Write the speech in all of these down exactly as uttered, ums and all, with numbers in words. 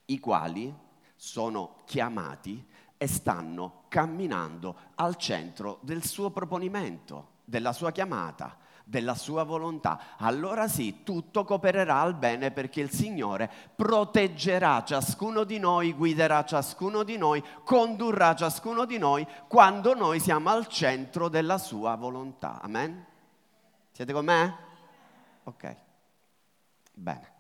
i quali sono chiamati e stanno camminando al centro del suo proponimento, della sua chiamata, della sua volontà. Allora sì, tutto coopererà al bene, perché il Signore proteggerà ciascuno di noi, guiderà ciascuno di noi, condurrà ciascuno di noi quando noi siamo al centro della sua volontà. Amen? Siete con me? Ok. Bene.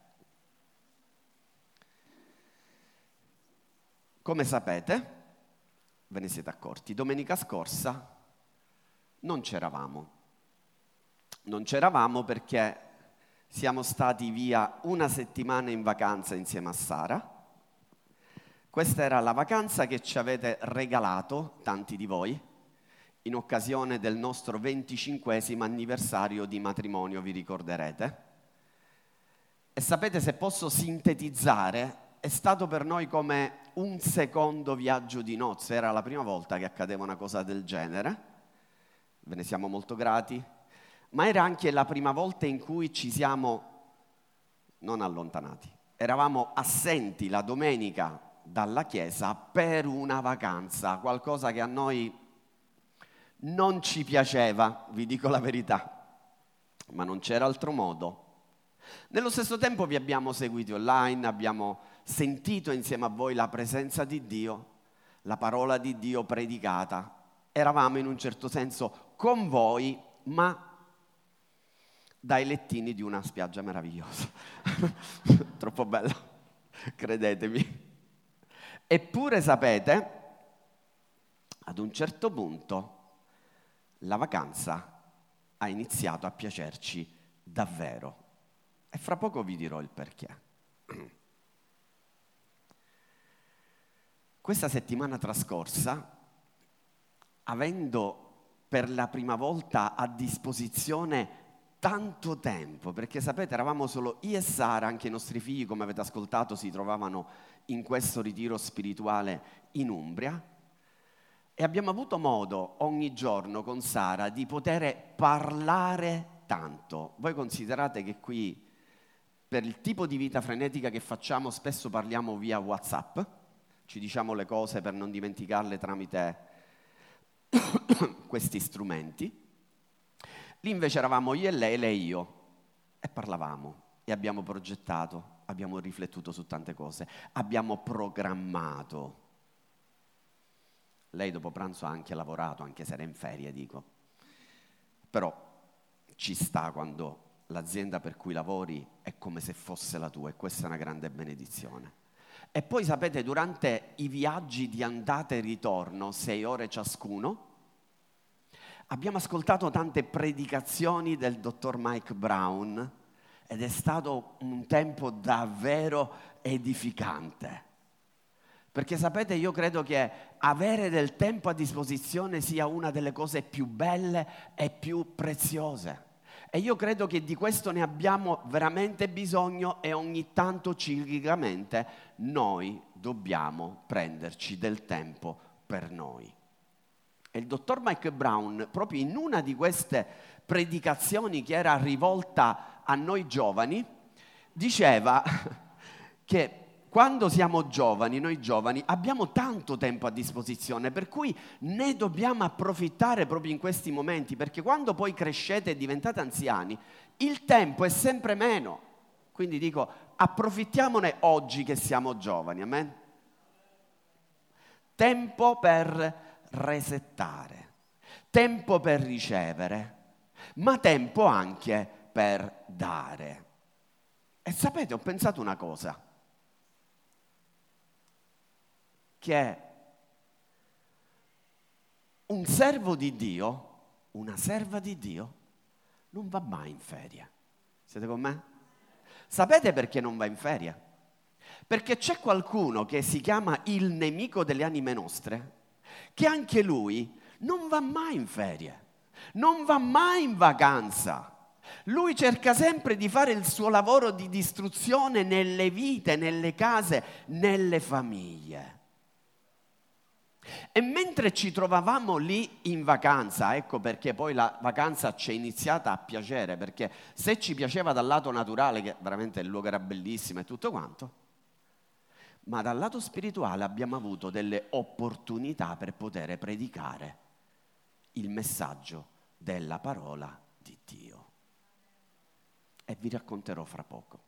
Come sapete, ve ne siete accorti, domenica scorsa non c'eravamo. Non c'eravamo perché siamo stati via una settimana in vacanza insieme a Sara. Questa era la vacanza che ci avete regalato, tanti di voi, in occasione del nostro venticinquesimo anniversario di matrimonio, vi ricorderete. E sapete, se posso sintetizzare, è stato per noi come un secondo viaggio di nozze. Era la prima volta che accadeva una cosa del genere, ve ne siamo molto grati, ma era anche la prima volta in cui ci siamo non allontanati. Eravamo assenti la domenica dalla chiesa per una vacanza, qualcosa che a noi non ci piaceva, vi dico la verità, ma non c'era altro modo. Nello stesso tempo vi abbiamo seguiti online, abbiamo sentito insieme a voi la presenza di Dio, la parola di Dio predicata. Eravamo in un certo senso con voi, ma dai lettini di una spiaggia meravigliosa. Troppo bella, credetemi. Eppure sapete, ad un certo punto la vacanza ha iniziato a piacerci davvero. E fra poco vi dirò il perché. Questa settimana trascorsa, avendo per la prima volta a disposizione tanto tempo, perché sapete, eravamo solo io e Sara, anche i nostri figli, come avete ascoltato, si trovavano in questo ritiro spirituale in Umbria, e abbiamo avuto modo ogni giorno con Sara di poter parlare tanto. Voi considerate che qui, per il tipo di vita frenetica che facciamo, spesso parliamo via WhatsApp, ci diciamo le cose per non dimenticarle tramite questi strumenti. Lì invece eravamo io e lei, lei e io, e parlavamo, e abbiamo progettato, abbiamo riflettuto su tante cose, abbiamo programmato. Lei dopo pranzo ha anche lavorato, anche se era in ferie, dico. Però ci sta quando l'azienda per cui lavori è come se fosse la tua, e questa è una grande benedizione. E poi sapete, durante i viaggi di andata e ritorno, sei ore ciascuno, abbiamo ascoltato tante predicazioni del dottor Mike Brown, ed è stato un tempo davvero edificante. Perché sapete, io credo che avere del tempo a disposizione sia una delle cose più belle e più preziose. E io credo che di questo ne abbiamo veramente bisogno, e ogni tanto ciclicamente noi dobbiamo prenderci del tempo per noi. E il dottor Mike Brown, proprio in una di queste predicazioni che era rivolta a noi giovani, diceva che quando siamo giovani, noi giovani, abbiamo tanto tempo a disposizione, per cui ne dobbiamo approfittare proprio in questi momenti, perché quando poi crescete e diventate anziani, il tempo è sempre meno. Quindi dico, approfittiamone oggi che siamo giovani, amen? Tempo per resettare, tempo per ricevere, ma tempo anche per dare. E sapete, ho pensato una cosa, che un servo di Dio, una serva di Dio, non va mai in ferie. Siete con me? Sapete perché non va in ferie? Perché c'è qualcuno che si chiama il nemico delle anime nostre, che anche lui non va mai in ferie, non va mai in vacanza. Lui cerca sempre di fare il suo lavoro di distruzione nelle vite, nelle case, nelle famiglie. E mentre ci trovavamo lì in vacanza, ecco perché poi la vacanza ci è iniziata a piacere, perché se ci piaceva dal lato naturale, che veramente il luogo era bellissimo e tutto quanto, ma dal lato spirituale abbiamo avuto delle opportunità per poter predicare il messaggio della parola di Dio. E vi racconterò fra poco.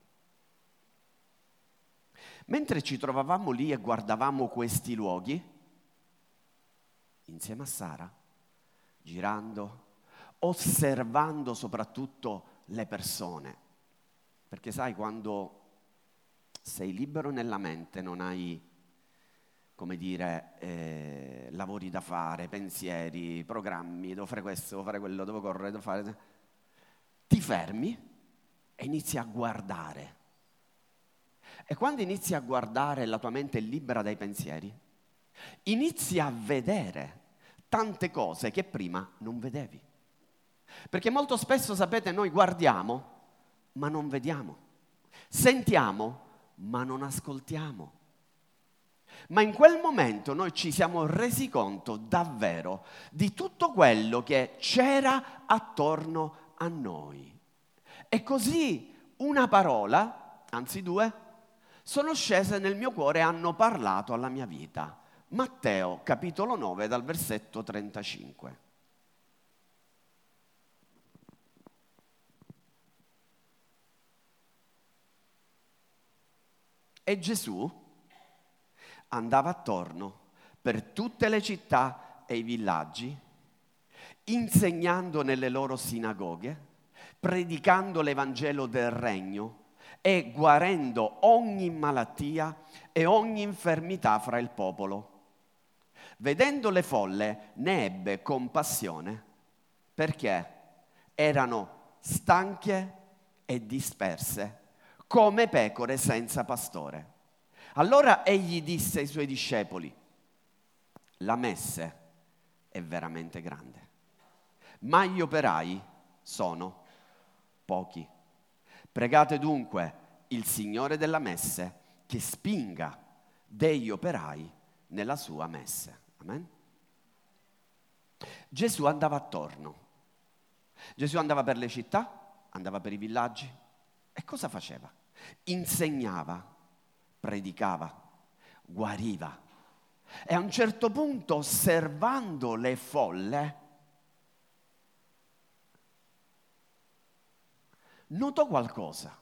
Mentre ci trovavamo lì e guardavamo questi luoghi, insieme a Sara, girando, osservando soprattutto le persone, perché sai, quando sei libero nella mente, non hai, come dire, eh, lavori da fare, pensieri, programmi, devo fare questo, devo fare quello, devo correre, devo fare... Ti fermi e inizi a guardare. E quando inizi a guardare, la tua mente è libera dai pensieri, inizi a vedere tante cose che prima non vedevi. Perché molto spesso, sapete, noi guardiamo, ma non vediamo. Sentiamo, ma non ascoltiamo. Ma in quel momento noi ci siamo resi conto davvero di tutto quello che c'era attorno a noi. E così una parola, anzi due, sono scese nel mio cuore e hanno parlato alla mia vita. Matteo, capitolo nove, dal versetto trentacinque. E Gesù andava attorno per tutte le città e i villaggi, insegnando nelle loro sinagoghe, predicando l'Evangelo del Regno e guarendo ogni malattia e ogni infermità fra il popolo. Vedendo le folle, ne ebbe compassione, perché erano stanche e disperse, come pecore senza pastore. Allora egli disse ai suoi discepoli: la messe è veramente grande, ma gli operai sono pochi. Pregate dunque il Signore della messe che spinga degli operai nella sua messe. Amen. Gesù andava attorno. Gesù andava per le città, andava per i villaggi. E cosa faceva? Insegnava, predicava, guariva. E a un certo punto, osservando le folle, notò qualcosa.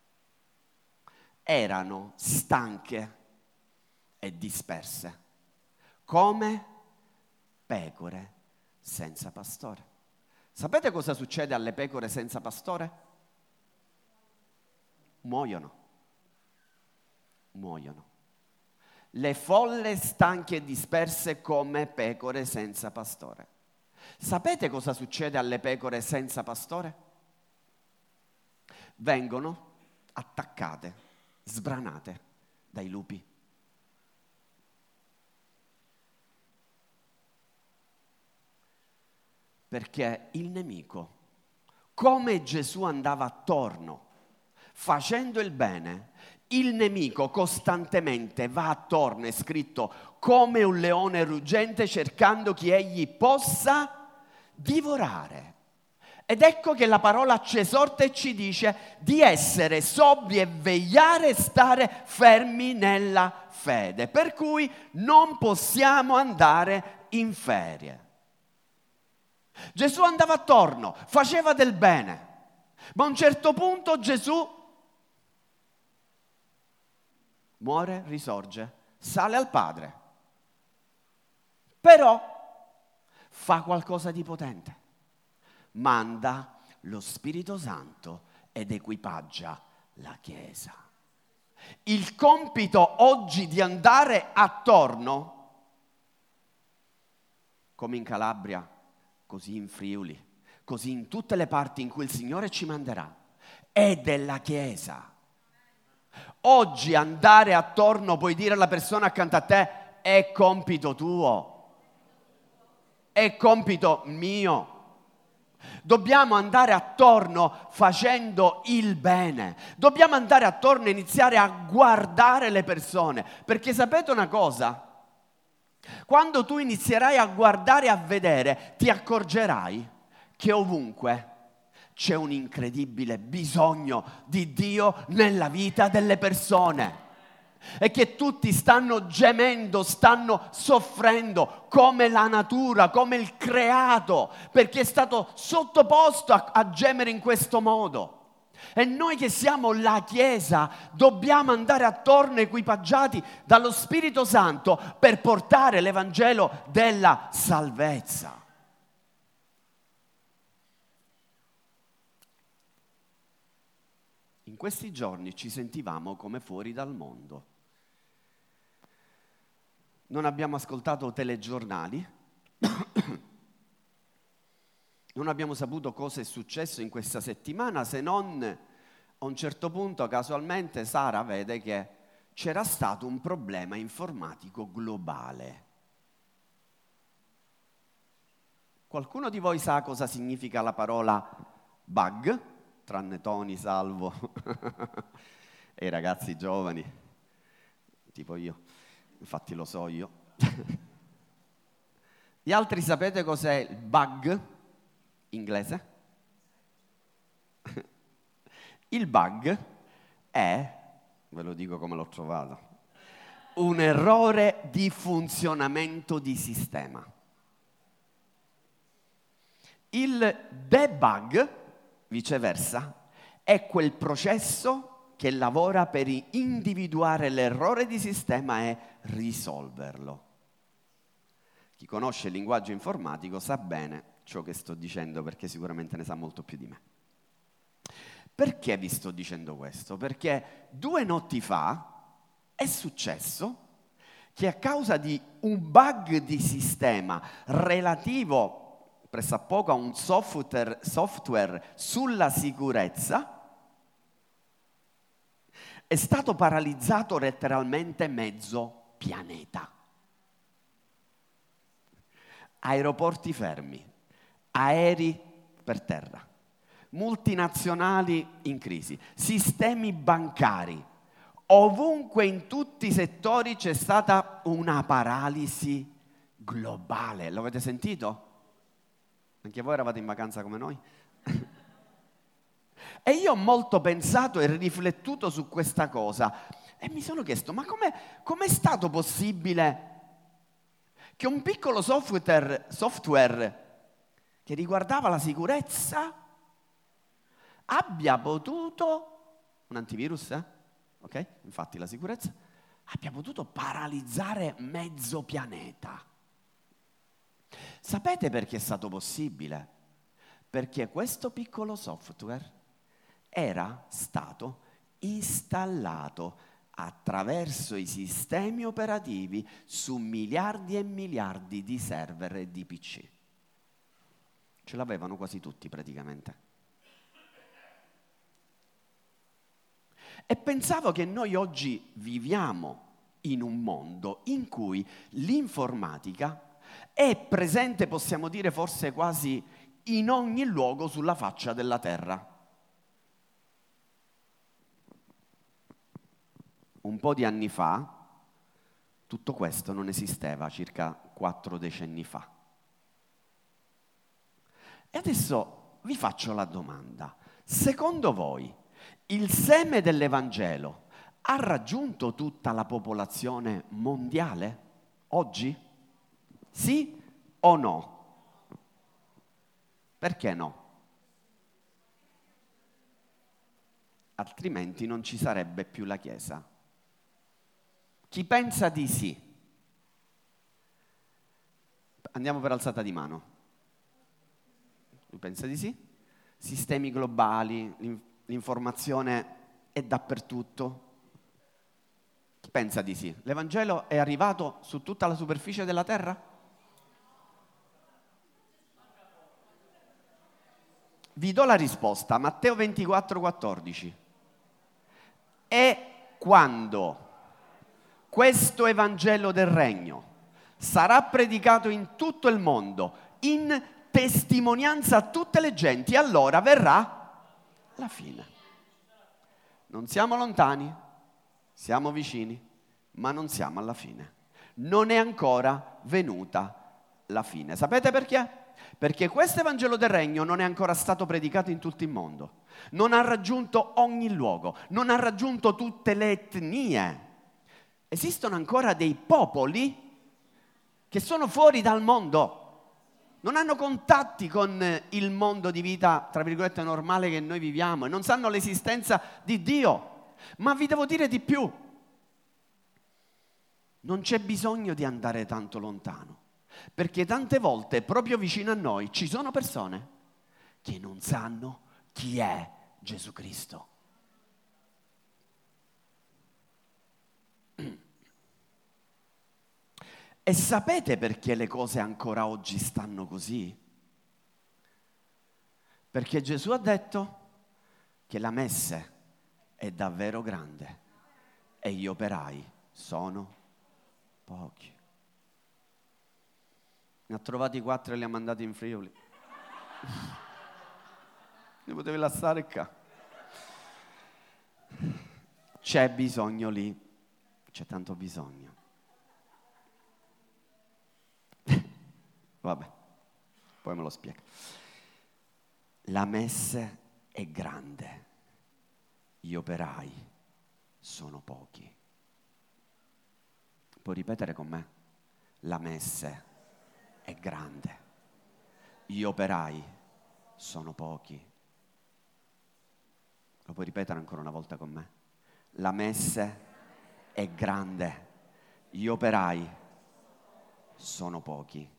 Erano stanche e disperse, come pecore senza pastore. Sapete cosa succede alle pecore senza pastore? Muoiono. Muoiono. Le folle stanche e disperse come pecore senza pastore. Sapete cosa succede alle pecore senza pastore? Vengono attaccate, sbranate dai lupi. Perché il nemico, come Gesù andava attorno, facendo il bene, il nemico costantemente va attorno, è scritto, come un leone ruggente cercando chi egli possa divorare. Ed ecco che la parola ci esorta e ci dice di essere sobri e vegliare e stare fermi nella fede, per cui non possiamo andare in ferie. Gesù andava attorno, faceva del bene, ma a un certo punto Gesù muore, risorge, sale al Padre, però fa qualcosa di potente, manda lo Spirito Santo ed equipaggia la Chiesa. Il compito oggi di andare attorno, come in Calabria, così in Friuli, così in tutte le parti in cui il Signore ci manderà, è della Chiesa. Oggi andare attorno, puoi dire alla persona accanto a te, è compito tuo, è compito mio. Dobbiamo andare attorno facendo il bene, dobbiamo andare attorno e iniziare a guardare le persone, perché sapete una cosa? Quando tu inizierai a guardare e a vedere, ti accorgerai che ovunque c'è un incredibile bisogno di Dio nella vita delle persone. e che tutti stanno gemendo, stanno soffrendo come la natura, come il creato, perché è stato sottoposto a, a gemere in questo modo. E noi che siamo la Chiesa dobbiamo andare attorno equipaggiati dallo Spirito Santo per portare l'Evangelo della salvezza. In questi giorni ci sentivamo come fuori dal mondo. Non abbiamo ascoltato telegiornali, non abbiamo saputo cosa è successo in questa settimana, se non a un certo punto casualmente Sara vede che c'era stato un problema informatico globale. Qualcuno di voi sa cosa significa la parola bug? Tranne Tony, Salvo e i ragazzi giovani, tipo io, infatti lo so io. Gli altri sapete cos'è il bug inglese? Il bug è, ve lo dico come l'ho trovato, un errore di funzionamento di sistema. Il debug, viceversa, è quel processo che lavora per individuare l'errore di sistema e risolverlo. Chi conosce il linguaggio informatico sa bene ciò che sto dicendo, perché sicuramente ne sa molto più di me. Perché vi sto dicendo questo? Perché due notti fa è successo che a causa di un bug di sistema relativo pressappoco a un software, software sulla sicurezza, è stato paralizzato letteralmente mezzo pianeta. Aeroporti fermi, aerei per terra, multinazionali in crisi, sistemi bancari, ovunque in tutti i settori c'è stata una paralisi globale. Lo avete sentito? Anche voi eravate in vacanza come noi? E io ho molto pensato e riflettuto su questa cosa e mi sono chiesto, ma com'è, com'è stato possibile che un piccolo software, software che riguardava la sicurezza abbia potuto, un antivirus, eh? Ok? Infatti la sicurezza, abbia potuto paralizzare mezzo pianeta. Sapete perché è stato possibile? Perché questo piccolo software era stato installato attraverso i sistemi operativi su miliardi e miliardi di server e di P C. Ce l'avevano quasi tutti praticamente. E pensavo che noi oggi viviamo in un mondo in cui l'informatica è presente, possiamo dire forse quasi in ogni luogo sulla faccia della terra. Un po' di anni fa tutto questo non esisteva, circa quattro decenni fa. E adesso vi faccio la domanda: secondo voi il seme dell'Evangelo ha raggiunto tutta la popolazione mondiale oggi? Sì o no? Perché no? Altrimenti non ci sarebbe più la Chiesa. Chi pensa di sì? Andiamo per alzata di mano. Chi pensa di sì? Sistemi globali, l'informazione è dappertutto. Chi pensa di sì? L'Evangelo è arrivato su tutta la superficie della terra? Vi do la risposta, Matteo ventiquattro quattordici. E quando questo Evangelo del Regno sarà predicato in tutto il mondo, in testimonianza a tutte le genti, allora verrà la fine. Non siamo lontani, siamo vicini, ma non siamo alla fine. Non è ancora venuta la fine. Sapete perché? Perché questo Evangelo del Regno non è ancora stato predicato in tutto il mondo, non ha raggiunto ogni luogo, non ha raggiunto tutte le etnie. Esistono ancora dei popoli che sono fuori dal mondo, non hanno contatti con il mondo di vita, tra virgolette, normale che noi viviamo, e non sanno l'esistenza di Dio. Ma vi devo dire di più. Non c'è bisogno di andare tanto lontano, perché tante volte proprio vicino a noi ci sono persone che non sanno chi è Gesù Cristo. E sapete perché le cose ancora oggi stanno così? Perché Gesù ha detto che la messe è davvero grande e gli operai sono pochi. Ne ha trovati quattro e li ha mandati in Friuli. Ne potevi lasciare qua. C'è bisogno lì, c'è tanto bisogno. Vabbè, poi me lo spiego. La messe è grande, gli operai sono pochi. Puoi ripetere con me? La messe è grande, gli operai sono pochi. Lo puoi ripetere ancora una volta con me? La messe è grande, gli operai sono pochi.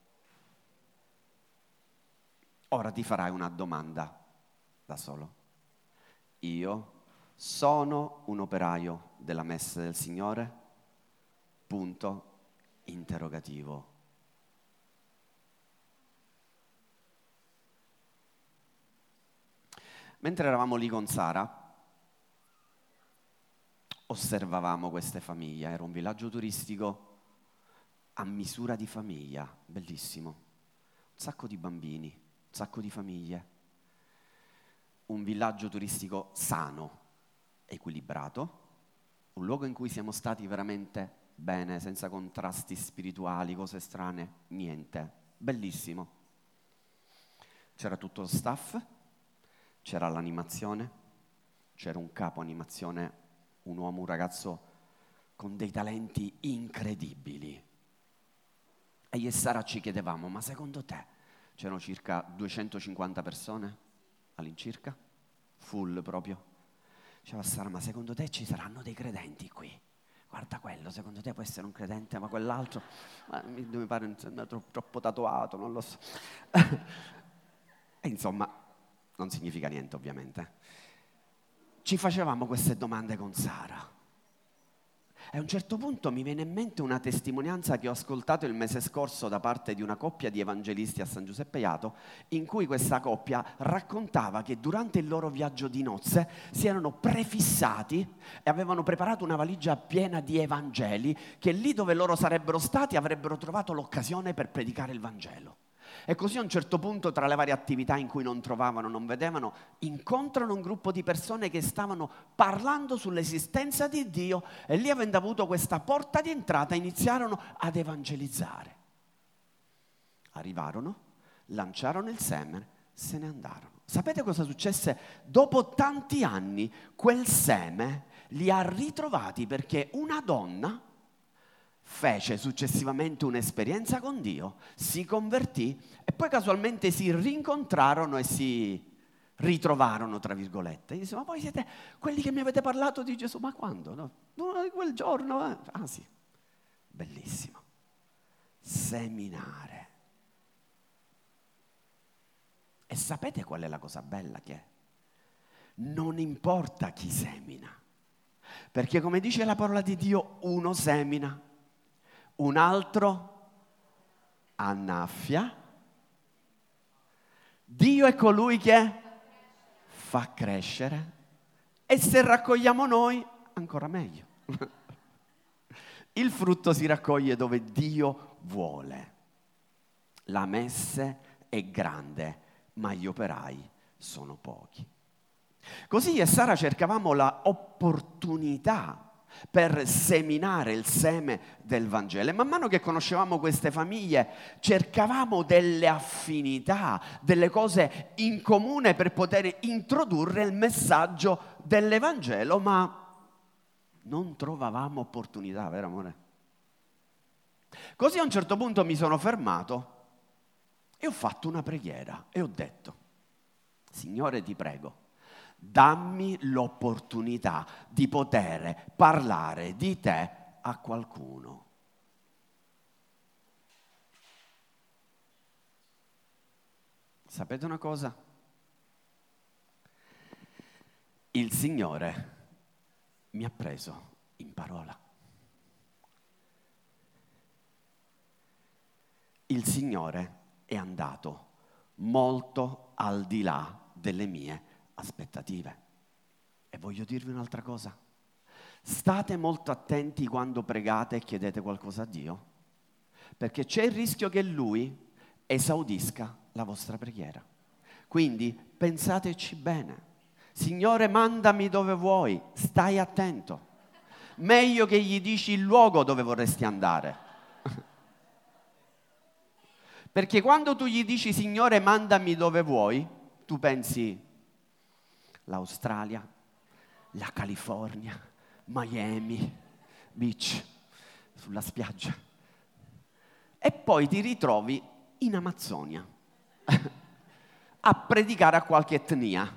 Ora ti farai una domanda da solo. Io sono un operaio della messe del Signore? Punto interrogativo. Mentre eravamo lì con Sara, osservavamo queste famiglie. Era un villaggio turistico a misura di famiglia, bellissimo. Un sacco di bambini, un sacco di famiglie. Un villaggio turistico sano, equilibrato. Un luogo in cui siamo stati veramente bene, senza contrasti spirituali, cose strane, niente. Bellissimo. C'era tutto lo staff, c'era l'animazione, c'era un capo animazione, un uomo, un ragazzo con dei talenti incredibili. E io e Sara ci chiedevamo, ma secondo te c'erano circa duecentocinquanta persone all'incirca? Full proprio. Diceva Sara, ma secondo te ci saranno dei credenti qui? Guarda quello, secondo te può essere un credente, ma quell'altro ma mi, mi pare troppo, troppo tatuato, non lo so. E insomma, non significa niente ovviamente. Ci facevamo queste domande con Sara. E a un certo punto mi viene in mente una testimonianza che ho ascoltato il mese scorso da parte di una coppia di evangelisti a San Giuseppe Jato, in cui questa coppia raccontava che durante il loro viaggio di nozze si erano prefissati e avevano preparato una valigia piena di evangeli che lì dove loro sarebbero stati avrebbero trovato l'occasione per predicare il Vangelo. E così a un certo punto, tra le varie attività in cui non trovavano, non vedevano, incontrano un gruppo di persone che stavano parlando sull'esistenza di Dio e lì, avendo avuto questa porta di entrata, iniziarono ad evangelizzare. Arrivarono, lanciarono il seme, se ne andarono. Sapete cosa successe? Dopo tanti anni quel seme li ha ritrovati perché una donna fece successivamente un'esperienza con Dio, si convertì e poi casualmente si rincontrarono e si ritrovarono, tra virgolette. Io disse, ma voi siete quelli che mi avete parlato di Gesù? Ma quando? No? Quel giorno? Eh? Ah sì, bellissimo. Seminare. E sapete qual è la cosa bella che è? Non importa chi semina, perché come dice la parola di Dio, uno semina, un altro annaffia, Dio è colui che fa crescere e se raccogliamo noi ancora meglio. Il frutto si raccoglie dove Dio vuole. La messe è grande, ma gli operai sono pochi. Così io e Sara cercavamo la opportunità per seminare il seme del Vangelo. E man mano che conoscevamo queste famiglie cercavamo delle affinità, delle cose in comune per poter introdurre il messaggio dell'Evangelo, ma non trovavamo opportunità, vero amore? Così a un certo punto mi sono fermato e ho fatto una preghiera e ho detto: Signore, ti prego, dammi l'opportunità di poter parlare di te a qualcuno. Sapete una cosa? Il Signore mi ha preso in parola. Il Signore è andato molto al di là delle mie aspettative. E voglio dirvi un'altra cosa. State molto attenti quando pregate e chiedete qualcosa a Dio, perché c'è il rischio che Lui esaudisca la vostra preghiera. Quindi pensateci bene. Signore, mandami dove vuoi, stai attento. Meglio che gli dici il luogo dove vorresti andare. Perché quando tu gli dici Signore, mandami dove vuoi, tu pensi l'Australia, la California, Miami Beach, sulla spiaggia. E poi ti ritrovi in Amazzonia a predicare a qualche etnia.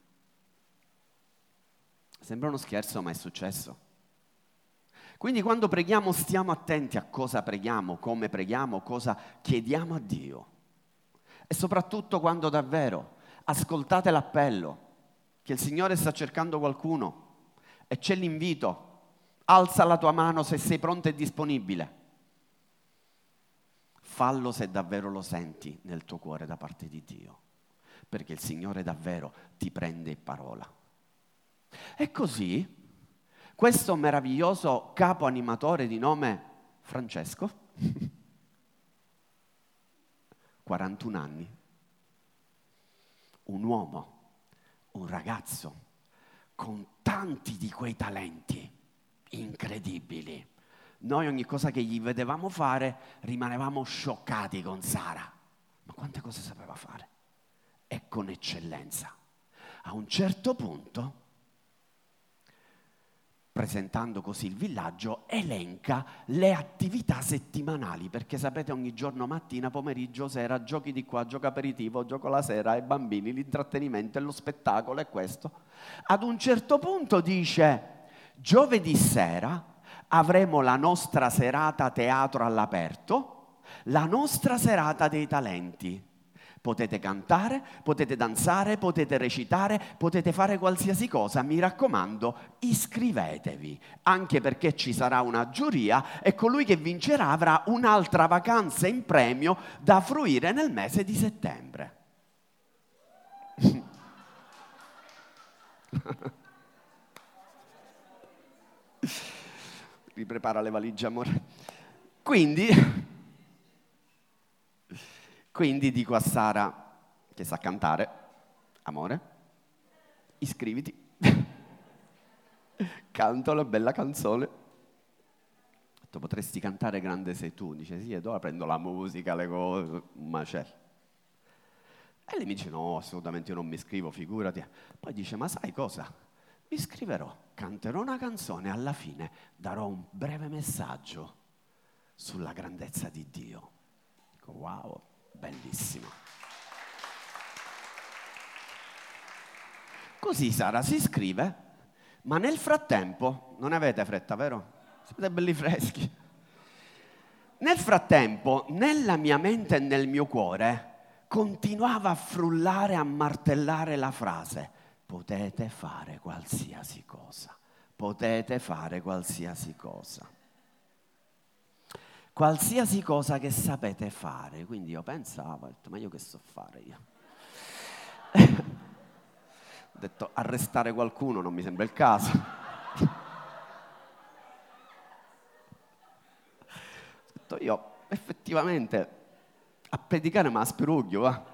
Sembra uno scherzo, ma è successo. Quindi quando preghiamo stiamo attenti a cosa preghiamo, come preghiamo, cosa chiediamo a Dio. E soprattutto quando davvero ascoltate l'appello che il Signore sta cercando qualcuno e c'è l'invito, alza la tua mano se sei pronto e disponibile. Fallo se davvero lo senti nel tuo cuore da parte di Dio, perché il Signore davvero ti prende in parola. E così questo meraviglioso capo animatore di nome Francesco, quarantuno anni, un uomo, un ragazzo con tanti di quei talenti incredibili. Noi ogni cosa che gli vedevamo fare rimanevamo scioccati con Sara. Ma quante cose sapeva fare? E con eccellenza. A un certo punto, presentando così il villaggio, elenca le attività settimanali, perché sapete ogni giorno mattina, pomeriggio, sera, giochi di qua, gioco aperitivo, gioco la sera, i bambini, l'intrattenimento e lo spettacolo è questo. Ad un certo punto dice, giovedì sera avremo la nostra serata teatro all'aperto, la nostra serata dei talenti. Potete cantare, potete danzare, potete recitare, potete fare qualsiasi cosa. Mi raccomando, iscrivetevi, anche perché ci sarà una giuria e colui che vincerà avrà un'altra vacanza in premio da fruire nel mese di settembre. Riprepara le valigie, amore. Quindi... Quindi dico a Sara, che sa cantare, amore, iscriviti, canto la bella canzone. Tu potresti cantare Grande sei tu, dice sì, e ora prendo la musica, le cose, un macello. E lei mi dice no, assolutamente io non mi iscrivo, figurati. Poi dice, ma sai cosa? Mi iscriverò, canterò una canzone e alla fine darò un breve messaggio sulla grandezza di Dio. Dico, wow. Bellissimo. Così Sara si iscrive, ma nel frattempo, non avete fretta, vero? Siete belli freschi. Nel frattempo, nella mia mente e nel mio cuore, continuava a frullare, a martellare la frase: potete fare qualsiasi cosa, potete fare qualsiasi cosa. Qualsiasi cosa che sapete fare. Quindi io pensavo, ho detto, ma io che so fare io? Ho detto, arrestare qualcuno non mi sembra il caso. Ho detto, io effettivamente a predicare me la spiruglio, va?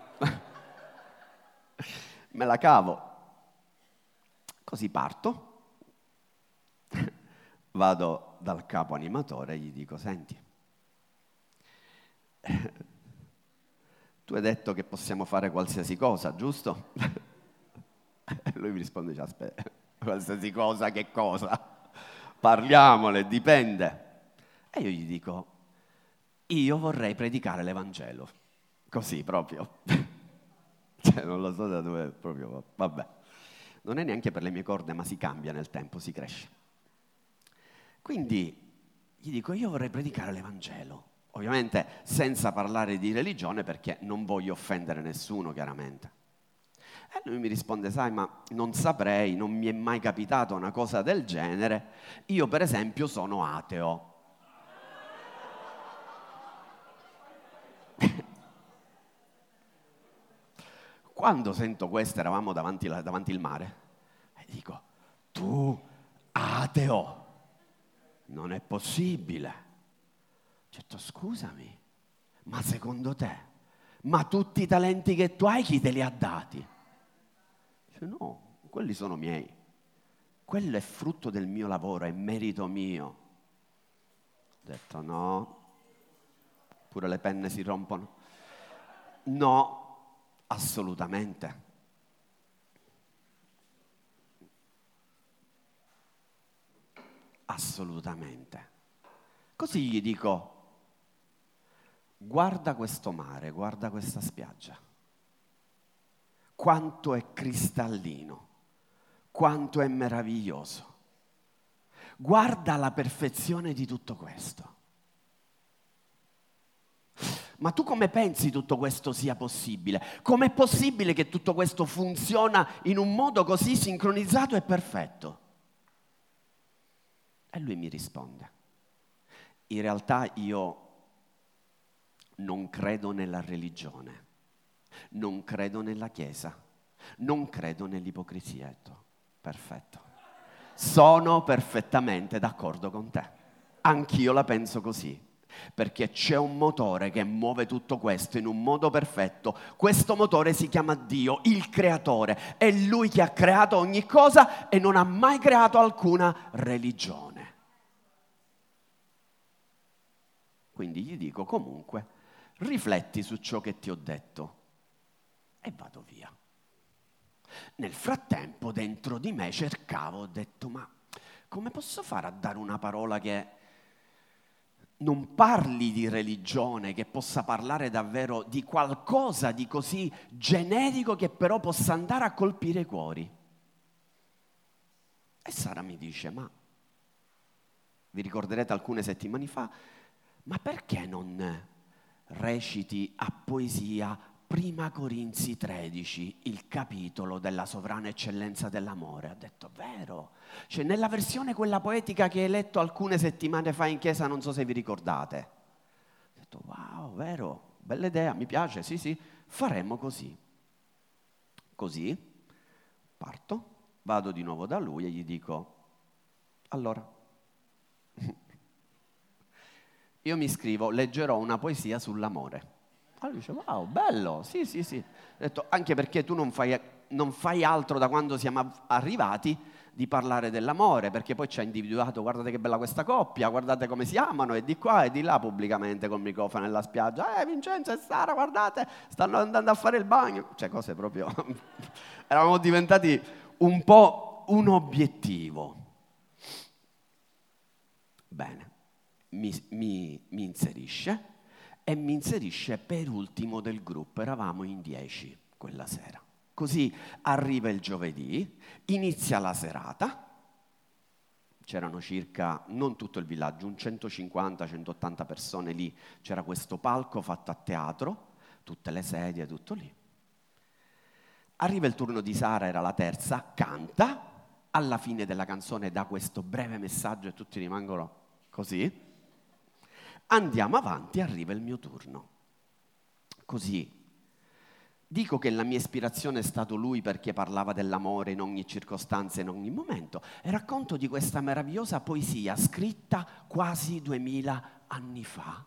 Me la cavo. Così parto, vado dal capo animatore e gli dico, senti, tu hai detto che possiamo fare qualsiasi cosa, giusto? E lui mi risponde, aspetta, qualsiasi cosa, che cosa? Parliamole, dipende. E io gli dico, io vorrei predicare l'Evangelo, così proprio. Cioè, non lo so da dove, proprio, vabbè. Non è neanche per le mie corde, ma si cambia nel tempo, si cresce. Quindi gli dico, io vorrei predicare l'Evangelo. Ovviamente senza parlare di religione, perché non voglio offendere nessuno, chiaramente. E lui mi risponde, sai, ma non saprei, non mi è mai capitata una cosa del genere. Io, per esempio, sono ateo. Quando sento questo, eravamo davanti, la, davanti il mare, e dico, tu, ateo, non è possibile. Ho detto, scusami, ma secondo te, ma tutti i talenti che tu hai, chi te li ha dati? Dice, no, quelli sono miei. Quello è frutto del mio lavoro, è merito mio. Ho detto, no, pure le penne si rompono. No, assolutamente. Assolutamente. Così gli dico, guarda questo mare, guarda questa spiaggia. Quanto è cristallino, quanto è meraviglioso. Guarda la perfezione di tutto questo. Ma tu come pensi tutto questo sia possibile? Com'è possibile che tutto questo funziona in un modo così sincronizzato e perfetto? E lui mi risponde, in realtà io non credo nella religione, non credo nella Chiesa, non credo nell'ipocrisia. Ho detto, perfetto, sono perfettamente d'accordo con te, anch'io la penso così. Perché c'è un motore che muove tutto questo in un modo perfetto. Questo motore si chiama Dio, il creatore. È Lui che ha creato ogni cosa e non ha mai creato alcuna religione. Quindi gli dico, comunque, rifletti su ciò che ti ho detto e vado via. Nel frattempo dentro di me cercavo, ho detto, ma come posso fare a dare una parola che non parli di religione, che possa parlare davvero di qualcosa di così generico che però possa andare a colpire i cuori? E Sara mi dice, ma vi ricorderete alcune settimane fa, ma perché non reciti a poesia Prima Corinzi tredici, il capitolo della sovrana eccellenza dell'amore? Ha detto, vero? Cioè, nella versione quella poetica che hai letto alcune settimane fa in chiesa, non so se vi ricordate. Ho detto, wow, vero, bella idea, mi piace, sì, sì, faremo così. Così parto, vado di nuovo da lui e gli dico, allora, io mi scrivo, leggerò una poesia sull'amore. Allora dice, wow, bello, sì, sì, sì. Ho detto, anche perché tu non fai, non fai altro da quando siamo arrivati di parlare dell'amore, perché poi ci ha individuato, guardate che bella questa coppia, guardate come si amano, e di qua e di là pubblicamente col microfono nella spiaggia. Eh, Vincenzo e Sara, guardate, stanno andando a fare il bagno. Cioè, cose proprio... Eravamo diventati un po' un obiettivo. Bene, mi, mi, mi inserisce. E mi inserisce per ultimo del gruppo, eravamo in dieci quella sera. Così arriva il giovedì, inizia la serata, c'erano circa, non tutto il villaggio, un centocinquanta centottanta persone lì, c'era questo palco fatto a teatro, tutte le sedie, tutto lì. Arriva il turno di Sara, era la terza, canta, alla fine della canzone dà questo breve messaggio e tutti rimangono così. Andiamo avanti, arriva il mio turno. Così, dico che la mia ispirazione è stato lui perché parlava dell'amore in ogni circostanza, in ogni momento, e racconto di questa meravigliosa poesia scritta quasi duemila anni fa,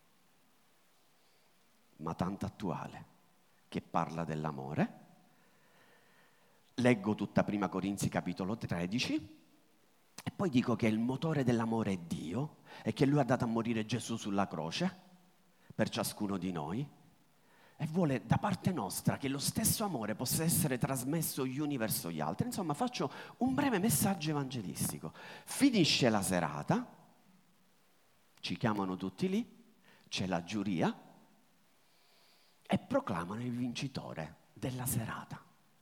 ma tanto attuale, che parla dell'amore. Leggo tutta Prima Corinzi capitolo tredici, e poi dico che il motore dell'amore è Dio e che Lui ha dato a morire Gesù sulla croce per ciascuno di noi, e vuole da parte nostra che lo stesso amore possa essere trasmesso gli uni verso gli altri. Insomma, faccio un breve messaggio evangelistico. Finisce la serata, ci chiamano tutti lì, c'è la giuria e proclamano il vincitore della serata.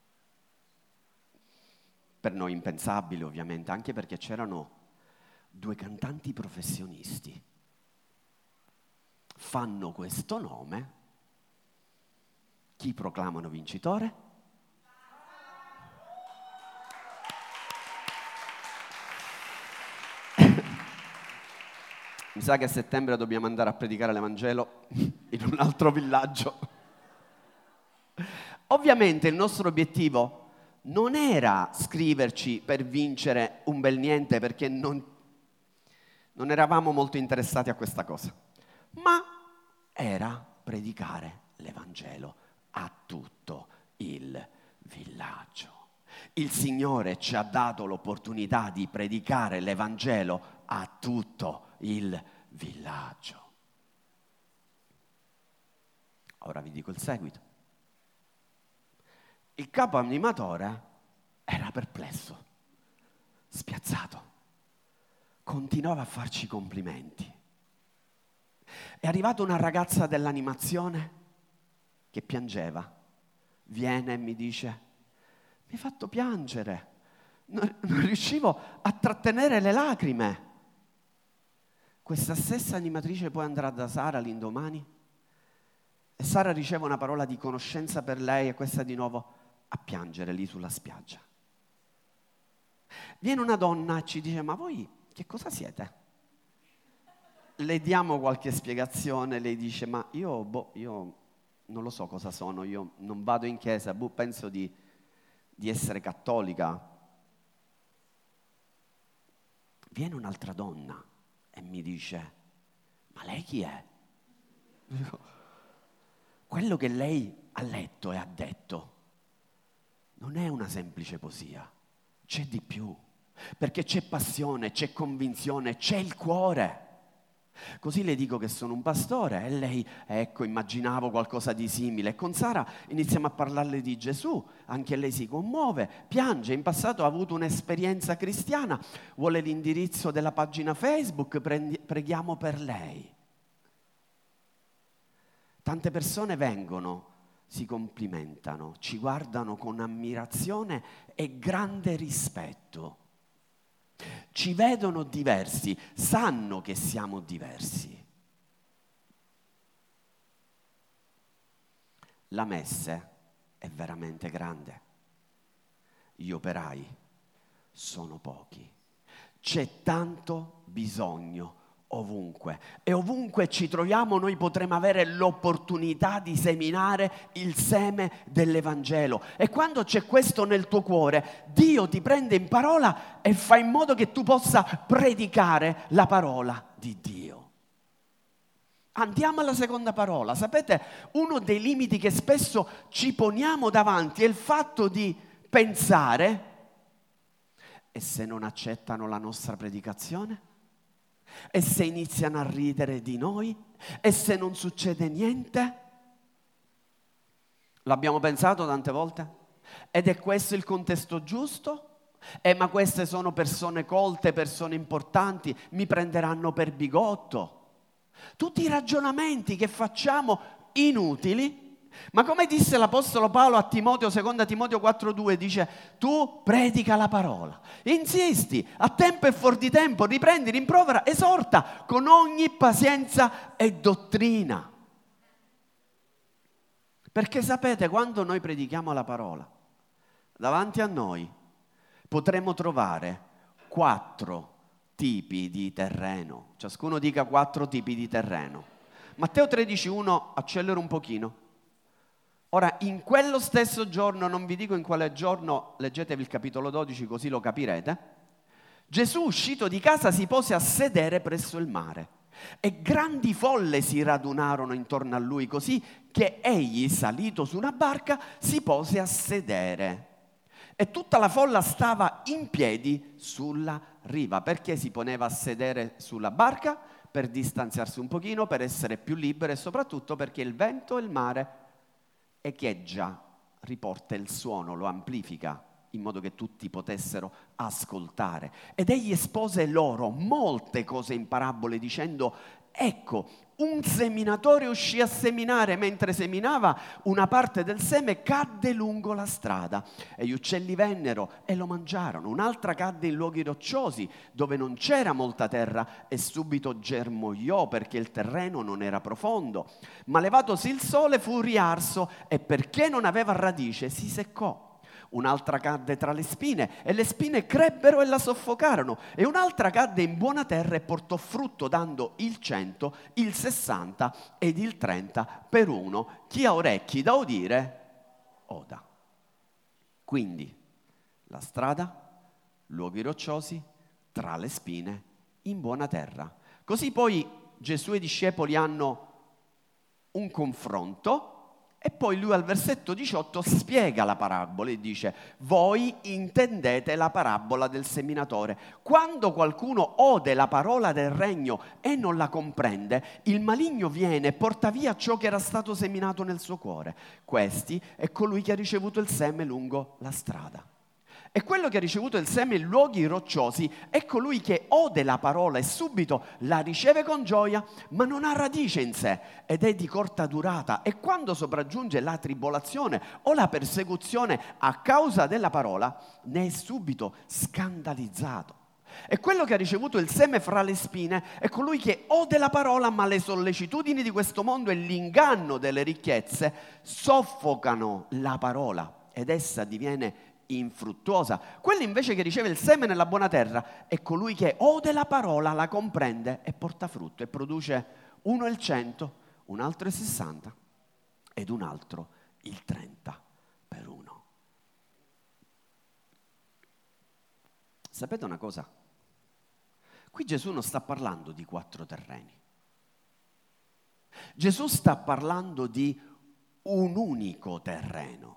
Per noi impensabile, ovviamente, anche perché c'erano due cantanti professionisti. Fanno questo nome. Chi proclamano vincitore? Mi sa che a settembre dobbiamo andare a predicare l'Evangelo in un altro villaggio. Ovviamente il nostro obiettivo non era scriverci per vincere un bel niente, perché non, non eravamo molto interessati a questa cosa, ma era predicare l'Evangelo a tutto il villaggio. Il Signore ci ha dato l'opportunità di predicare l'Evangelo a tutto il villaggio. Ora vi dico il seguito. Il capo animatore era perplesso, spiazzato, continuava a farci complimenti. È arrivata una ragazza dell'animazione che piangeva, viene e mi dice: mi hai fatto piangere, non, non riuscivo a trattenere le lacrime. Questa stessa animatrice poi andrà da Sara l'indomani e Sara riceve una parola di conoscenza per lei e questa di nuovo a piangere lì sulla spiaggia. Viene una donna e ci dice: ma voi che cosa siete? Le diamo qualche spiegazione, lei dice: ma io, boh, io non lo so cosa sono, io non vado in chiesa, boh, penso di, di essere cattolica. Viene un'altra donna e mi dice: ma lei chi è? Quello che lei ha letto e ha detto non è una semplice poesia, c'è di più, perché c'è passione, c'è convinzione, c'è il cuore. Così le dico che sono un pastore e lei, ecco, immaginavo qualcosa di simile. E con Sara iniziamo a parlarle di Gesù, anche lei si commuove, piange, in passato ha avuto un'esperienza cristiana, vuole l'indirizzo della pagina Facebook, prendi, preghiamo per lei. Tante persone vengono, si complimentano, ci guardano con ammirazione e grande rispetto. Ci vedono diversi, sanno che siamo diversi. La messe è veramente grande. Gli operai sono pochi. C'è tanto bisogno ovunque e ovunque ci troviamo noi potremo avere l'opportunità di seminare il seme dell'Evangelo, e quando c'è questo nel tuo cuore Dio ti prende in parola e fa in modo che tu possa predicare la parola di Dio. Andiamo alla seconda parola. Sapete, uno dei limiti che spesso ci poniamo davanti è il fatto di pensare: e se non accettano la nostra predicazione? E se iniziano a ridere di noi? E se non succede niente? L'abbiamo pensato tante volte? Ed è questo il contesto giusto? Eh, ma queste sono persone colte, persone importanti, mi prenderanno per bigotto. Tutti i ragionamenti che facciamo inutili. Ma come disse l'Apostolo Paolo a Timoteo, seconda Timoteo quattro due, dice: tu predica la parola, insisti, a tempo e fuori di tempo, riprendi, rimprovera, esorta con ogni pazienza e dottrina. Perché sapete, quando noi predichiamo la parola, davanti a noi potremo trovare quattro tipi di terreno. Ciascuno dica quattro tipi di terreno. Matteo tredici uno, accelero un pochino. Ora, in quello stesso giorno, non vi dico in quale giorno, leggetevi il capitolo dodici così lo capirete, Gesù, uscito di casa, si pose a sedere presso il mare e grandi folle si radunarono intorno a lui, così che egli, salito su una barca, si pose a sedere. E tutta la folla stava in piedi sulla riva. Perché si poneva a sedere sulla barca? Per distanziarsi un pochino, per essere più libero e soprattutto perché il vento e il mare echeggia, riporta il suono, lo amplifica in modo che tutti potessero ascoltare. Ed egli espose loro molte cose in parabole dicendo: ecco, un seminatore uscì a seminare, mentre seminava una parte del seme cadde lungo la strada e gli uccelli vennero e lo mangiarono. Un'altra cadde in luoghi rocciosi dove non c'era molta terra e subito germogliò perché il terreno non era profondo. Ma levatosi il sole fu riarso e perché non aveva radice si seccò. Un'altra cadde tra le spine e le spine crebbero e la soffocarono. E un'altra cadde in buona terra e portò frutto, dando il cento, il sessanta ed il trenta per uno. Chi ha orecchi da udire, oda. Quindi la strada, luoghi rocciosi, tra le spine, in buona terra. Così poi Gesù e i discepoli hanno un confronto. E poi lui al versetto diciotto spiega la parabola e dice: voi intendete la parabola del seminatore. Quando qualcuno ode la parola del regno e non la comprende, il maligno viene e porta via ciò che era stato seminato nel suo cuore. Questi è colui che ha ricevuto il seme lungo la strada. E quello che ha ricevuto il seme in luoghi rocciosi è colui che ode la parola e subito la riceve con gioia, ma non ha radice in sé ed è di corta durata. E quando sopraggiunge la tribolazione o la persecuzione a causa della parola, ne è subito scandalizzato. E quello che ha ricevuto il seme fra le spine è colui che ode la parola, ma le sollecitudini di questo mondo e l'inganno delle ricchezze soffocano la parola ed essa diviene infruttuosa. Quello invece che riceve il seme nella buona terra è colui che ode la parola, la comprende e porta frutto e produce uno il cento, un altro il sessanta ed un altro il trenta per uno. Sapete una cosa? Qui Gesù non sta parlando di quattro terreni. Gesù sta parlando di un unico terreno.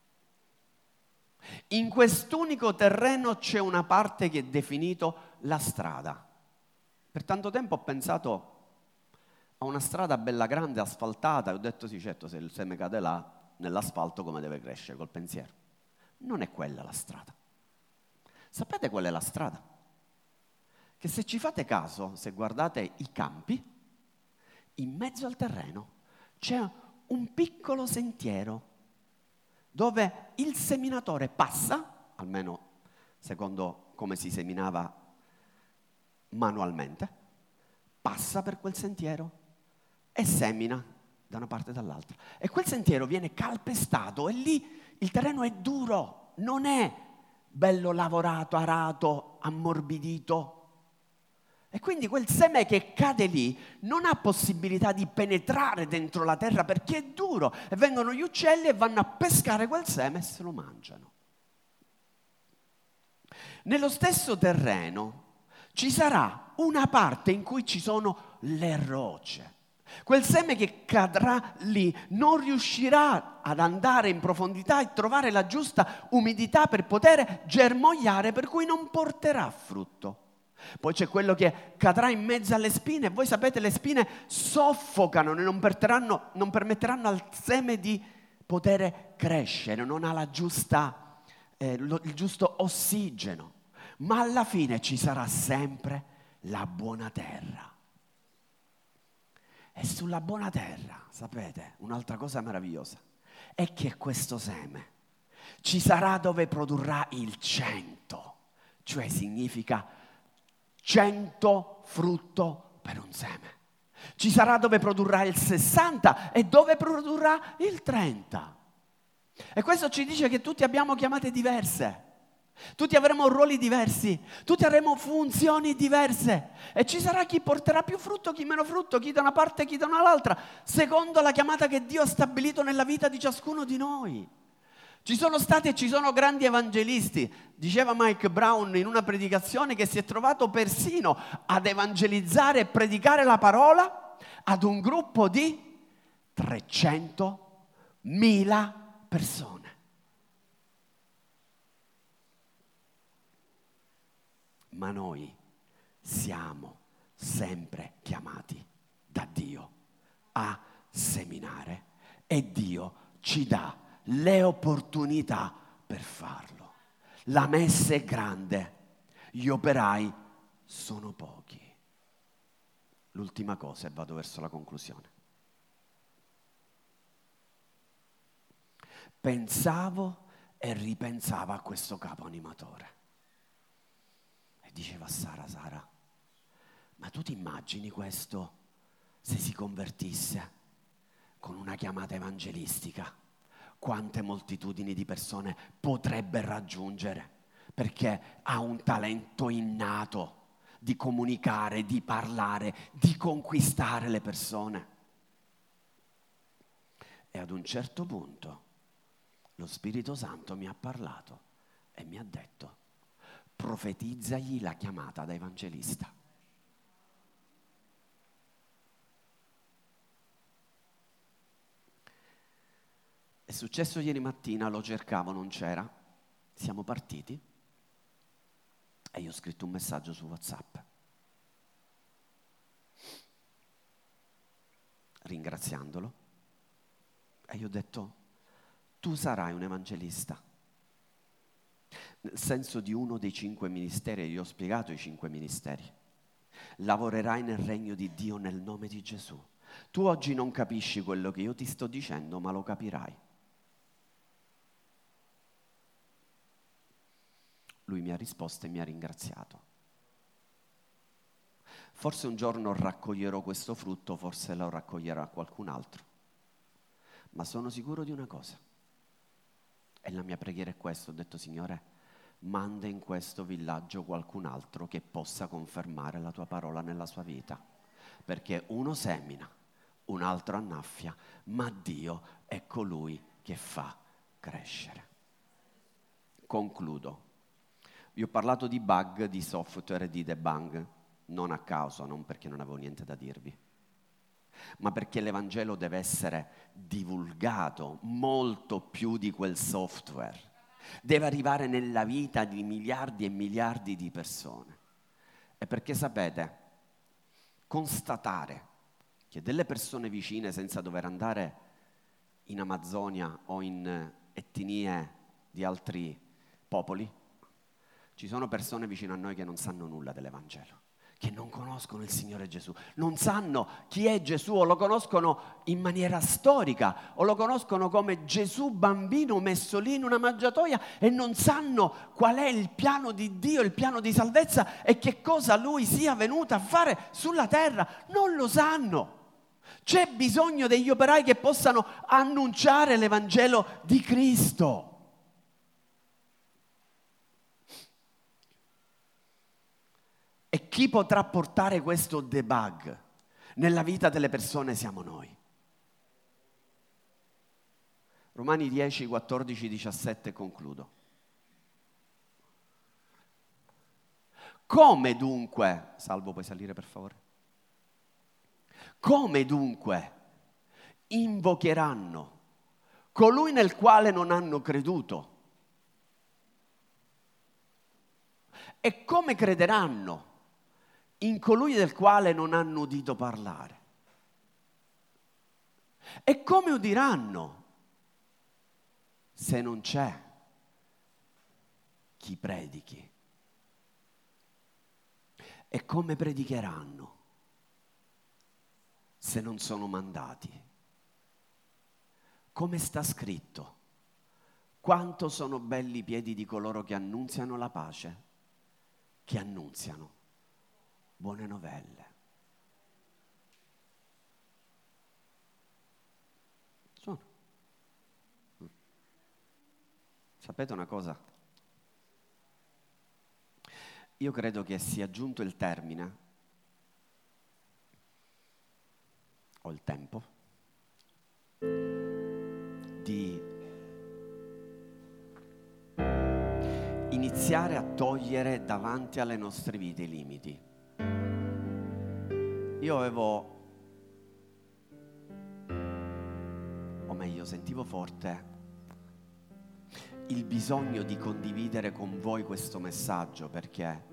In quest'unico terreno c'è una parte che è definito la strada. Per tanto tempo ho pensato a una strada bella grande, asfaltata, e ho detto sì, certo, se il seme cade là, nell'asfalto come deve crescere, col pensiero. Non è quella la strada. Sapete qual è la strada? Che se ci fate caso, se guardate i campi, in mezzo al terreno c'è un piccolo sentiero dove il seminatore passa, almeno secondo come si seminava manualmente, passa per quel sentiero e semina da una parte e dall'altra. E quel sentiero viene calpestato e lì il terreno è duro, non è bello lavorato, arato, ammorbidito. E quindi quel seme che cade lì non ha possibilità di penetrare dentro la terra perché è duro. E vengono gli uccelli e vanno a pescare quel seme e se lo mangiano. Nello stesso terreno ci sarà una parte in cui ci sono le rocce. Quel seme che cadrà lì non riuscirà ad andare in profondità e trovare la giusta umidità per poter germogliare, per cui non porterà frutto. Poi c'è quello che cadrà in mezzo alle spine. Voi sapete, le spine soffocano e non permetteranno, non permetteranno al seme di poter crescere, non ha la giusta, eh, lo, il giusto ossigeno. Ma alla fine ci sarà sempre la buona terra. E sulla buona terra, sapete, un'altra cosa meravigliosa è che questo seme ci sarà dove produrrà il cento, cioè significa cento frutto per un seme. Ci sarà dove produrrà il sessanta e dove produrrà il trenta. E questo ci dice che tutti abbiamo chiamate diverse. Tutti avremo ruoli diversi, tutti avremo funzioni diverse e ci sarà chi porterà più frutto, chi meno frutto, chi da una parte, chi da un'altra, secondo la chiamata che Dio ha stabilito nella vita di ciascuno di noi. Ci sono stati e ci sono grandi evangelisti. Diceva Mike Brown in una predicazione che si è trovato persino ad evangelizzare e predicare la parola ad un gruppo di trecentomila persone. Ma noi siamo sempre chiamati da Dio a seminare e Dio ci dà le opportunità per farlo. La messa è grande, gli operai sono pochi. L'ultima cosa, e vado verso la conclusione. Pensavo e ripensavo a questo capo animatore e diceva a Sara, Sara, ma tu ti immagini questo se si convertisse con una chiamata evangelistica? Quante moltitudini di persone potrebbe raggiungere, perché ha un talento innato di comunicare, di parlare, di conquistare le persone. E ad un certo punto lo Spirito Santo mi ha parlato e mi ha detto: profetizzagli la chiamata da evangelista. È successo ieri mattina, lo cercavo, non c'era, siamo partiti e io ho scritto un messaggio su WhatsApp ringraziandolo e gli ho detto: tu sarai un evangelista, nel senso di uno dei cinque ministeri, gli ho spiegato i cinque ministeri. Lavorerai nel regno di Dio nel nome di Gesù. Tu oggi non capisci quello che io ti sto dicendo, ma lo capirai. Lui mi ha risposto e mi ha ringraziato. Forse un giorno raccoglierò questo frutto, forse lo raccoglierà qualcun altro. Ma sono sicuro di una cosa. E la mia preghiera è questa, ho detto: Signore, manda in questo villaggio qualcun altro che possa confermare la tua parola nella sua vita. Perché uno semina, un altro annaffia, ma Dio è colui che fa crescere. Concludo. Vi ho parlato di bug, di software e di debug, non a caso, non perché non avevo niente da dirvi, ma perché l'Evangelo deve essere divulgato molto più di quel software. Deve arrivare nella vita di miliardi e miliardi di persone. E perché sapete, constatare che delle persone vicine, senza dover andare in Amazzonia o in etnie di altri popoli, ci sono persone vicino a noi che non sanno nulla dell'Evangelo, che non conoscono il Signore Gesù, non sanno chi è Gesù, o lo conoscono in maniera storica, o lo conoscono come Gesù bambino messo lì in una mangiatoia e non sanno qual è il piano di Dio, il piano di salvezza e che cosa Lui sia venuto a fare sulla terra. Non lo sanno. C'è bisogno degli operai che possano annunciare l'Evangelo di Cristo. E chi potrà portare questo debug nella vita delle persone siamo noi. Romani dieci, quattordici, diciassette, concludo. Come dunque, Salvo, puoi salire per favore? Come dunque invocheranno colui nel quale non hanno creduto? E come crederanno in colui del quale non hanno udito parlare? E come udiranno se non c'è chi predichi? E come predicheranno se non sono mandati? Come sta scritto: quanto sono belli i piedi di coloro che annunziano la pace, che annunziano buone novelle. Sono. Sapete una cosa? Io credo che sia giunto il termine, o il tempo, di iniziare a togliere davanti alle nostre vite i limiti. Io avevo, o meglio, sentivo forte il bisogno di condividere con voi questo messaggio, perché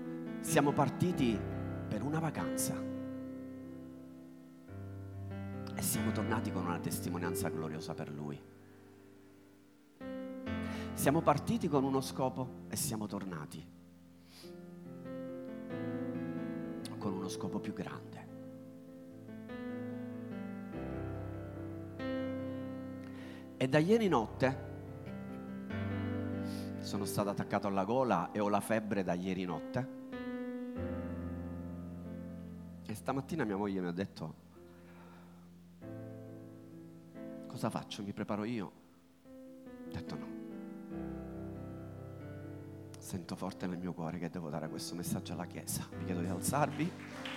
siamo partiti per una vacanza. e siamo tornati con una testimonianza gloriosa per Lui. Siamo partiti con uno scopo e siamo tornati con uno scopo più grande. E da ieri notte sono stato attaccato alla gola e ho la febbre da ieri notte. E stamattina mia moglie mi ha detto: cosa faccio? Mi preparo io? Ho detto no. Sento forte nel mio cuore che devo dare questo messaggio alla Chiesa. Vi chiedo di alzarvi.